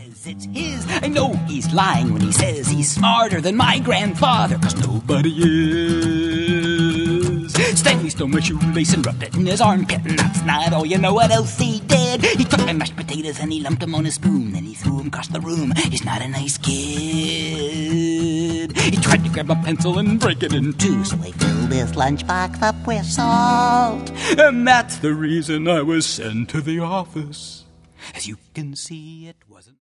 says it's his. I know he's lying when he says he's smarter than my grandfather, 'cause nobody is. Stanley stole my shoelace and rubbed it in his armpit, and that's not all. You know what else he did? He took my mashed potatoes and he lumped them on a spoon, then he threw them across the room. He's not a nice kid. He tried to grab a pencil and break it in two, so I filled his lunchbox up with salt. And that's the reason I was sent to the office. As you can see, it wasn't